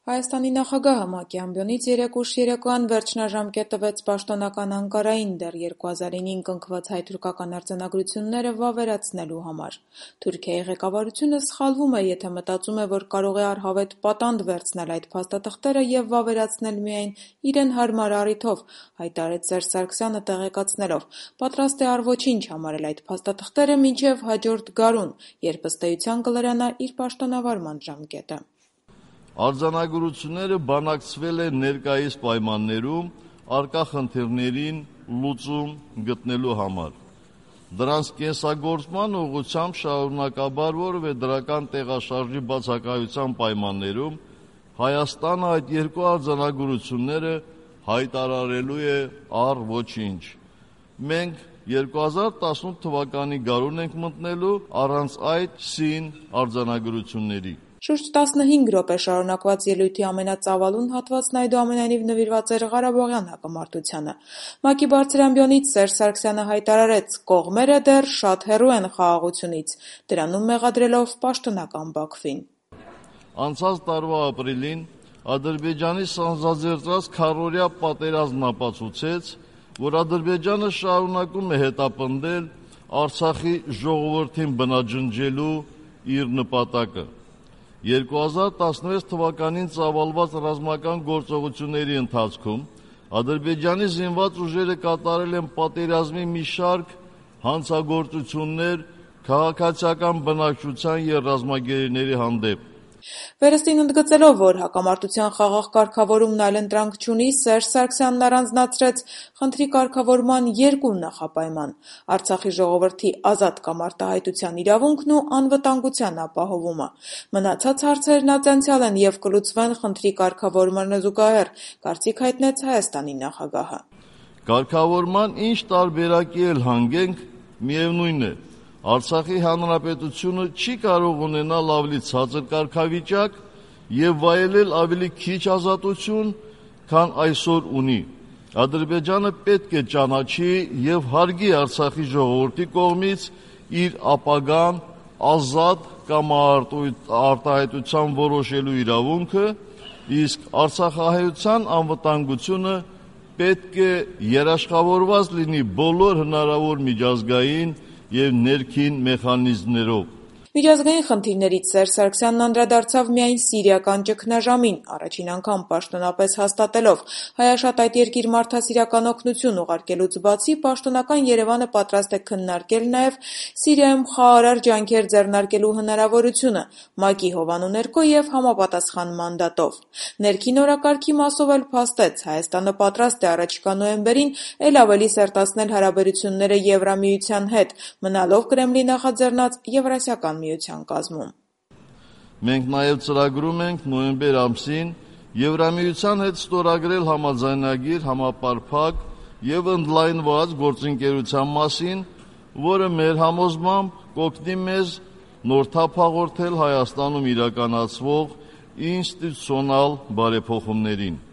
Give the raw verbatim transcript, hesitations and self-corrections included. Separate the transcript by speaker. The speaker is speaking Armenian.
Speaker 1: Հայաստանի նախագահը ՄԱԿ-ի ամբիոնից երեկ ուշ երեկոյան վերջնաժամկետ տվեց պաշտոնական Անկարային դեռ երկու հազար ինին կնքված հայ-թուրքական արձանագրությունները վավերացնելու համար։ Թուրքիայի ղեկավարությունը սխալվում է, եթե մտածում է, որ կարող է առհավետ պատանդ վերցնել այդ փաստաթղթերը և վավերացնել միայն իրեն հարմար առիթով, հայտարարեց Սերժ Սարգսյանը տեղեկացնելով. պատրաստ է առ ոչինչ համարել այդ փաստաթղթերը մինչև հաջորդ գարուն, երբ ըստ էության կլրանա իր պաշտոնավարման ժամկետը։
Speaker 2: Արձանագրությունները բանակցվել են ներկայիս պայմաններում առկա խնդիրներին լուծում գտնելու համար։ Դրանց կենսագործման ուղղությամբ շարունակաբար որևէ դրական տեղաշարժի բացակայության պայմաններում Հայաստանը այդ երկու արձանագրությունները հայտարարելու է առ ոչինչ։ Մենք երկու հազար տասնութ թվականի գարուն ենք մտնելու առանց այդ սին արձանագրությունների։
Speaker 1: Շուրջ տասնհինգ րոպե շարունակված ելույթի ամենածավալուն հատվածն այդուամենայնիվ նվիրված էր Ղարաբաղյան հակամարտությանը։ ՄԱԿ-ի բարձր ամբիոնից Սերժ Սարգսյանը հայտարարեց՝ կողմերը դեռ շատ հեռու են խաղաղությունից, դրանում մեղադրելով պաշտոնական Բաքվին։
Speaker 2: Անցած տարվա ապրիլին Ադրբեջանի սանձազերծած քառօրյա պատերազմն ապացուցեց, որ Ադրբեջանը շարունակում է հետապնդել Արցախի ժողովրդին բնաջնջելու իր նպատակը։ երկու հազար տասնվեց թվականին ծավալված ռազմական գործողությունների ընթացքում Ադրբեջանի զինված ուժերը կատարել են պատերազմի մի շարք հանցագործություններ քաղաքացիական բնակչության և ռազմագերիների հանդեպ։
Speaker 1: Վերստին ընդգծելով, որ հակամարտության խաղաղ կարգավորումն այլընտրանք չունի, Սերժ Սարգսյանն առանձնացրեց խնդրի կարգավորման երկու նախապայման՝ Արցախի ժողովրդի ազատ կամ արտահայտության իրավունքն ու անվտանգության ապահովումը։ Մնացած հարցերն ատենցյալ են և կլուծվեն խնդրի կարգավորմանը զուգահեռ, կարծիք հայտնեց Հայաստանի նախագահը։
Speaker 2: Կարգավորման ինչ տարբերակի էլ հանգենք, միևնույն է, Արցախի հանրապետությունը չի կարող ունենալ ավելի ցածր կարգավիճակ և վայելել ավելի քիչ ազատություն, քան այսօր ունի։ Ադրբեջանը պետք է ճանաչի և հարգի Արցախի ժողովրդի կողմից իր ապագան ազատ կամ արտահայտության որոշելու իրավունքը, իսկ արցախահայության անվտանգությունը պետք է երաշխավորված լինի բոլոր հնարավոր միջազգային և ներքին մեխանիզմներով։
Speaker 1: Միջազգային խնդիրներից Սերժ Սարգսյանն անդրադարձավ միայն սիրիական ճգնաժամին, առաջին անգամ պաշտոնապես հաստատելով հայաշատ այդ երկիր մարդասիրական օգնություն ուղարկելուց բացի, պաշտոնական Երևանը պատրաստ է քննարկել նաև Սիրիայում խաղաղարար ջանքեր ձեռնարկելու հնարավորությունը ՄԱԿ-ի հովանու ներքո և համապատասխան մանդատով։ Ներքին օրակարգի մասով էլ փաստեց՝ Հայաստանը պատրաստ է առաջիկա նոյեմբերին էլ ավելի սերտացնել հարաբերությունները Եվրամիության հետ, մնալով Կրեմլի նախաձեռնած Եվրասիական միության կազմում։
Speaker 2: Մենք նաև ծրագրում ենք նոյեմբեր ամսին Եվրամիության հետ ստորագրել համաձայնագիր համապարփակ և ընդլայնված գործընկերության մասին, որը մեր համոզմամբ կօգնի մեզ նոր թափ հաղորդել Հայաստանում իրականացվող ինստիտուցիոնալ բարեփոխումներին։